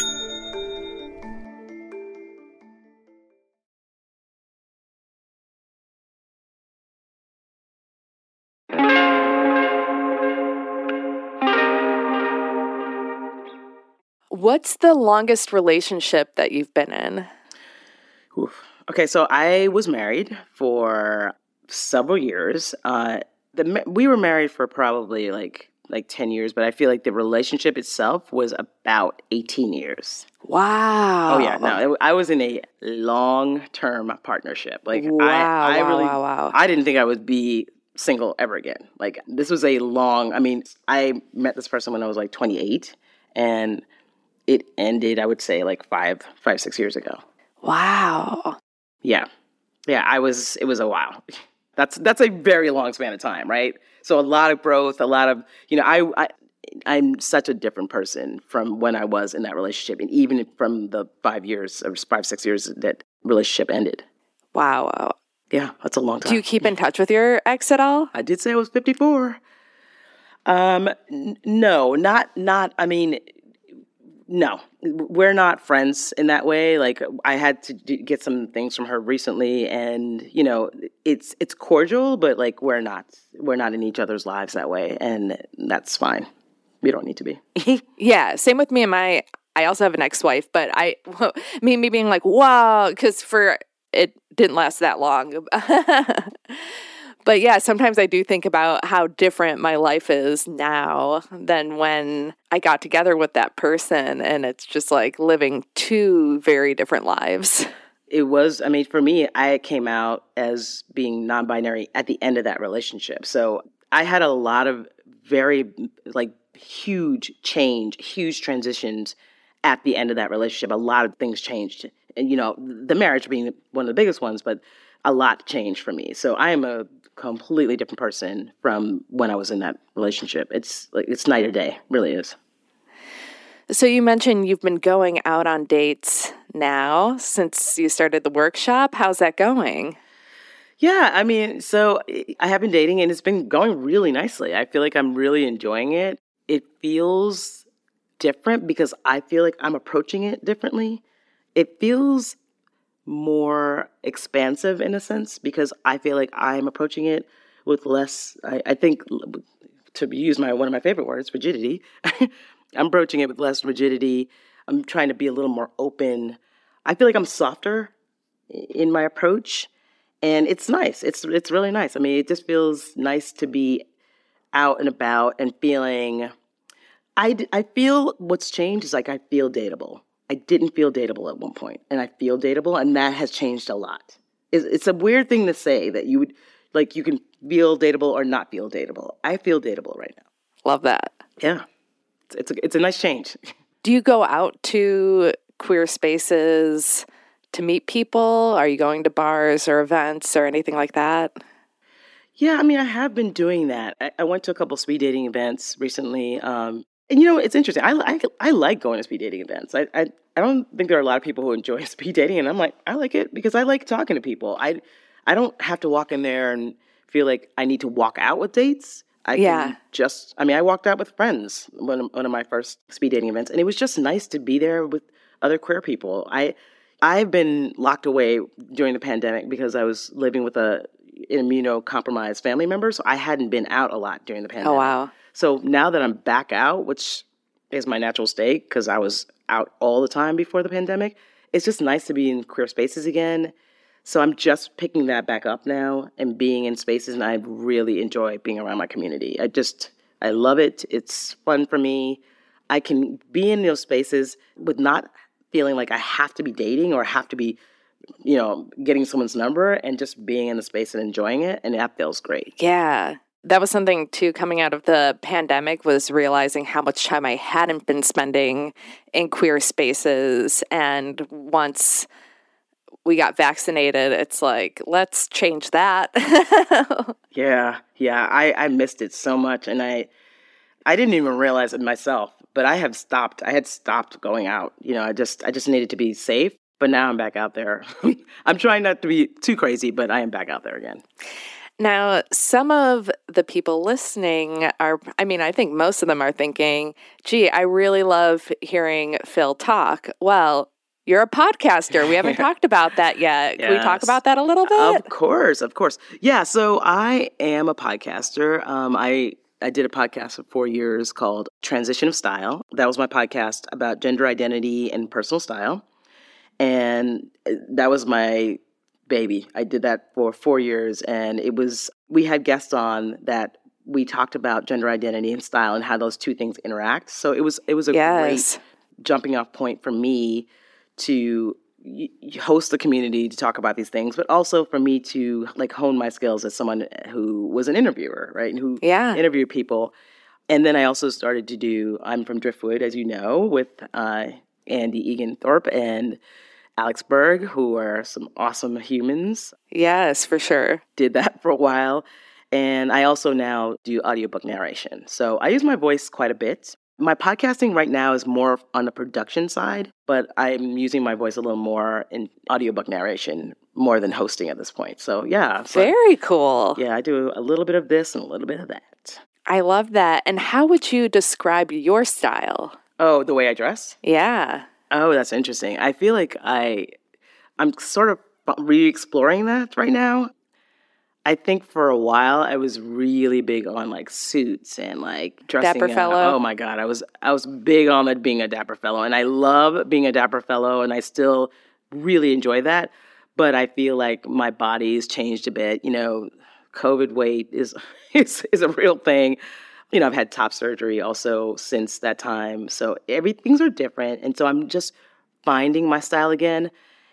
What's the longest relationship that you've been in? Oof. Okay, so I was married for several years. Uh, the we were married for probably like like ten years, but I feel like the relationship itself was about eighteen years. Wow. Oh yeah, no, it, I was in a long-term partnership. Like wow, I, I wow, really, wow, wow. I didn't think I would be single ever again. Like this was a long. I mean, I met this person when I was like twenty-eight, and it ended, I would say, like five, five, six years ago. Wow. Yeah. Yeah, I was, it was a while. That's that's a very long span of time, right? So a lot of growth, a lot of, you know, I, I, I'm such a different person from when I was in that relationship. And even from the five years, or five, six years that relationship ended. Wow. wow. Yeah, that's a long time. Do you keep in touch with your ex at all? I did say I was fifty-four. Um, n- no, not, not, I mean... No, we're not friends in that way. Like I had to do, get some things from her recently, and you know, it's it's cordial, but like we're not we're not in each other's lives that way, and that's fine. We don't need to be. Yeah, same with me and my. I also have an ex-wife, but I, me me being like, wow, because for it didn't last that long. But yeah, sometimes I do think about how different my life is now than when I got together with that person. And it's just like living two very different lives. It was, I mean, for me, I came out as being non-binary at the end of that relationship. So I had a lot of very, like, huge change, huge transitions at the end of that relationship. A lot of things changed. And, you know, the marriage being one of the biggest ones, but a lot changed for me. So I am a completely different person from when I was in that relationship. It's like it's night or day, really is. So you mentioned you've been going out on dates now since you started the workshop. How's that going? Yeah, I mean, so I have been dating and it's been going really nicely. I feel like I'm really enjoying it. It feels different because I feel like I'm approaching it differently. It feels more expansive in a sense because I feel like I'm approaching it with less, I, I think, to use my one of my favorite words, rigidity. I'm approaching it with less rigidity. I'm trying to be a little more open. I feel like I'm softer in my approach, and it's nice. It's it's really nice. I mean, it just feels nice to be out and about and feeling. I I feel what's changed is like I feel dateable. I didn't feel dateable at one point, and I feel dateable, and that has changed a lot. It's, it's a weird thing to say that you would like you can feel dateable or not feel dateable. I feel dateable right now. Love that. Yeah, it's it's a, it's a nice change. Do you go out to queer spaces to meet people? Are you going to bars or events or anything like that? Yeah, I mean, I have been doing that. I, I went to a couple speed dating events recently. Um, and, you know, it's interesting. I, I, I like going to speed dating events. I, I I don't think there are a lot of people who enjoy speed dating. And I'm like, I like it because I like talking to people. I, I don't have to walk in there and feel like I need to walk out with dates. I yeah. can just, I mean, I walked out with friends one of, one of my first speed dating events. And it was just nice to be there with other queer people. I, I've been locked away during the pandemic because I was living with a immunocompromised family member, so I hadn't been out a lot during the pandemic. Oh, wow. So now that I'm back out, which is my natural state because I was out all the time before the pandemic, it's just nice to be in queer spaces again. So I'm just picking that back up now and being in spaces, and I really enjoy being around my community. I just, I love it. It's fun for me. I can be in those spaces with not feeling like I have to be dating or have to be, you know, getting someone's number, and just being in the space and enjoying it. And that feels great. Yeah. That was something, too, coming out of the pandemic, was realizing how much time I hadn't been spending in queer spaces. And once we got vaccinated, it's like, let's change that. yeah. Yeah. I, I missed it so much. And I, I didn't even realize it myself, but I have stopped. I had stopped going out. You know, I just, I just needed to be safe. But now I'm back out there. I'm trying not to be too crazy, but I am back out there again. Now, some of the people listening are, I mean, I think most of them are thinking, gee, I really love hearing Phil talk. Well, you're a podcaster. We haven't talked about that yet. Can yes. we talk about that a little bit? Of course, of course. Yeah, so I am a podcaster. Um, I I did a podcast for four years called Transition of Style. That was my podcast about gender identity and personal style. And that was my baby. I did that for four years. And it was, we had guests on that we talked about gender identity and style and how those two things interact. So it was, it was a yes. great jumping off point for me to host the community to talk about these things, but also for me to like hone my skills as someone who was an interviewer, right? And who yeah. interviewed people. And then I also started to do, I'm from Driftwood, as you know, with uh, Andy Egan Thorpe and Alex Berg, who are some awesome humans. Yes, for sure. Did that for a while. And I also now do audiobook narration. So I use my voice quite a bit. My podcasting right now is more on the production side, but I'm using my voice a little more in audiobook narration more than hosting at this point. So yeah. So, very cool. Yeah, I do a little bit of this and a little bit of that. I love that. And how would you describe your style? Oh, the way I dress? Yeah. Oh, that's interesting. I feel like I, I'm sort of re-exploring that right now. I think for a while I was really big on like suits and like dressing. Dapper uh, fellow. Oh my God, I was I was big on it being a dapper fellow, and I love being a dapper fellow, and I still really enjoy that. But I feel like my body's changed a bit. You know, COVID weight is is is a real thing. You know, I've had top surgery also since that time, so every things are different, and so I'm just finding my style again.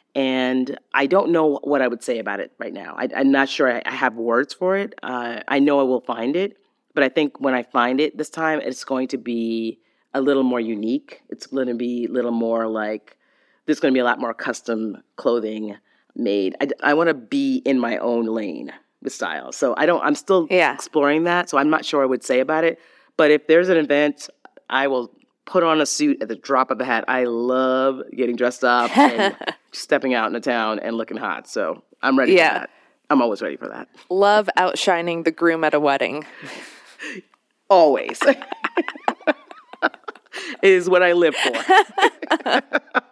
And I don't know what I would say about it right now. I, I'm not sure I, I have words for it. Uh, I know I will find it, but I think when I find it this time, it's going to be a little more unique. It's going to be a little more like, there's going to be a lot more custom clothing made. I, I want to be in my own lane with style. So I don't, I'm still yeah. exploring that. So I'm not sure what I would say about it. But if there's an event, I will put on a suit at the drop of a hat. I love getting dressed up and stepping out into town and looking hot. So I'm ready yeah. for that. I'm always ready for that. Love outshining the groom at a wedding. Always. Is what I live for.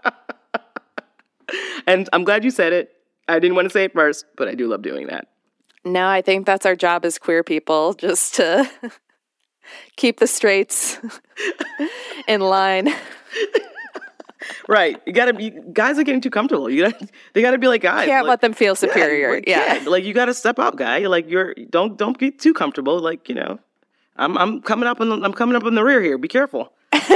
And I'm glad you said it. I didn't want to say it first, but I do love doing that. No, I think that's our job as queer people, just to keep the straights in line. Right. You gotta be, guys are getting too comfortable. You gotta, they gotta be like guys. Can't like, let them feel superior. Yeah. Yeah. yeah. Like you gotta step up, guy. Like you're, don't, don't get too comfortable. Like, you know, I'm, I'm coming up in the, I'm coming up in the rear here. Be careful.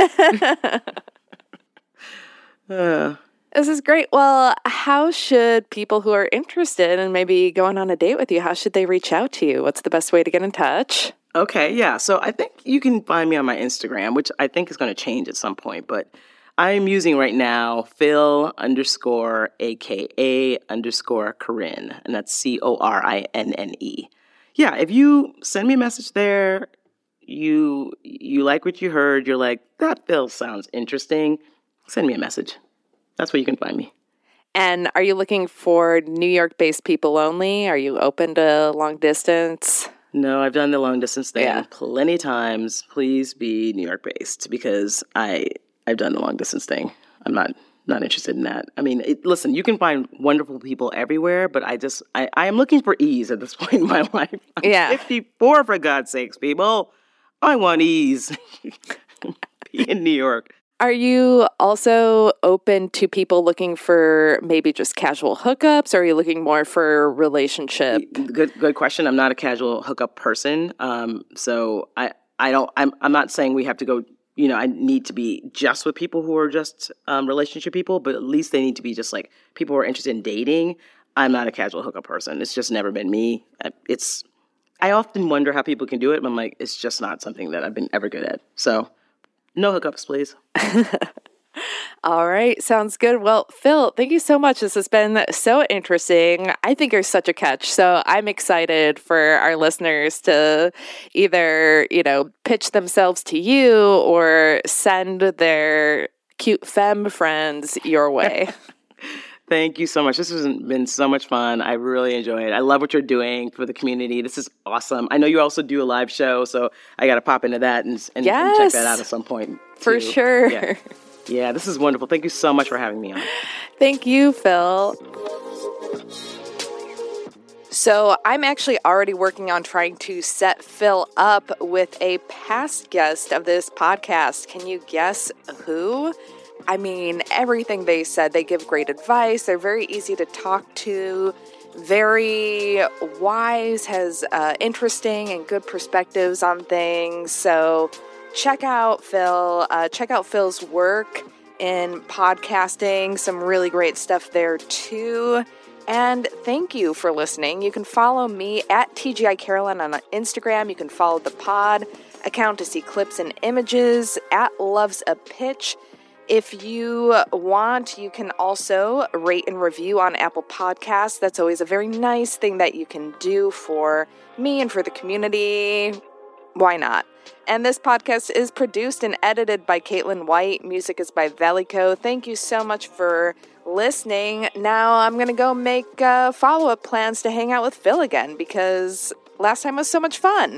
uh, This is great. Well, how should people who are interested in maybe going on a date with you, how should they reach out to you? What's the best way to get in touch? Okay, yeah. So I think you can find me on my Instagram, which I think is going to change at some point. But I'm using right now Phil underscore A K A underscore Corinne, and that's C O R I N N E. Yeah, if you send me a message there, you you like what you heard, you're like, that Phil sounds interesting, send me a message. That's where you can find me. And are you looking for New York-based people only? Are you open to long distance? No, I've done the long distance thing Yeah. plenty times. Please be New York based because I I've done the long distance thing. I'm not not interested in that. I mean, it, listen, you can find wonderful people everywhere, but I just I, I am looking for ease at this point in my life. I'm Yeah. fifty-four for God's sakes, people. I want ease. Be in New York. Are you also open to people looking for maybe just casual hookups, or are you looking more for relationship? Good, good question. I'm not a casual hookup person, um, so I, I don't. I'm, I'm not saying we have to go. You know, I need to be just with people who are just um, relationship people, but at least they need to be just like people who are interested in dating. I'm not a casual hookup person. It's just never been me. It's. I often wonder how people can do it, but I'm like, it's just not something that I've been ever good at. So, no hookups, please. All right. Sounds good. Well, Phil, thank you so much. This has been so interesting. I think you're such a catch. So I'm excited for our listeners to either, you know, pitch themselves to you or send their cute femme friends your way. Thank you so much. This has been so much fun. I really enjoy it. I love what you're doing for the community. This is awesome. I know you also do a live show, so I got to pop into that and, and, Yes. and check that out at some point. For too. sure. Yeah. yeah, this is wonderful. Thank you so much for having me on. Thank you, Phil. So I'm actually already working on trying to set Phil up with a past guest of this podcast. Can you guess who? I mean, everything they said, they give great advice. They're very easy to talk to, very wise, has uh, interesting and good perspectives on things. So check out Phil. Uh, check out Phil's work in podcasting. Some really great stuff there, too. And thank you for listening. You can follow me at T G I Caroline on Instagram. You can follow the pod account to see clips and images at Loves a Pitch. If you want, you can also rate and review on Apple Podcasts. That's always a very nice thing that you can do for me and for the community. Why not? And this podcast is produced and edited by Caitlin White. Music is by Velico. Thank you so much for listening. Now I'm going to go make uh, follow-up plans to hang out with Phil again because last time was so much fun.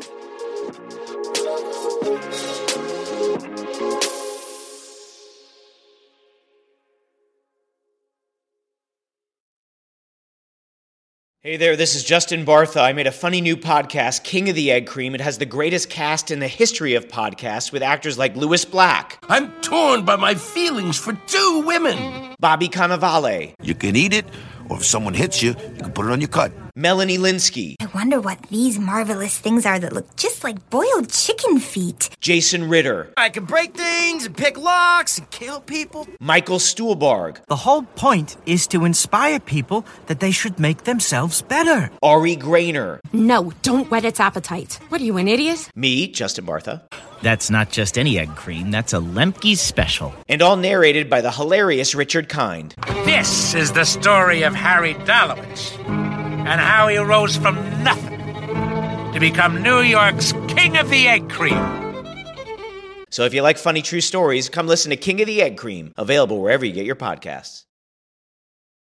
Hey there, this is Justin Bartha. I made a funny new podcast, King of the Egg Cream. It has the greatest cast in the history of podcasts with actors like Louis Black, I'm torn by my feelings for two women. Bobby Cannavale, You can eat it, or if someone hits you, you can put it on your cut. Melanie Linsky, I wonder what these marvelous things are that look just like boiled chicken feet. Jason Ritter, I can break things and pick locks and kill people. Michael Stuhlbarg, The whole point is to inspire people that they should make themselves better. Ari Grainer, No, don't whet its appetite. What are you, an idiot? me, Justin Bartha, That's not just any egg cream, that's a Lemke's special. and all narrated by the hilarious Richard Kind. This is the story of Harry Dalowitz and how he rose from nothing to become New York's King of the Egg Cream. So if you like funny true stories, come listen to King of the Egg Cream, available wherever you get your podcasts.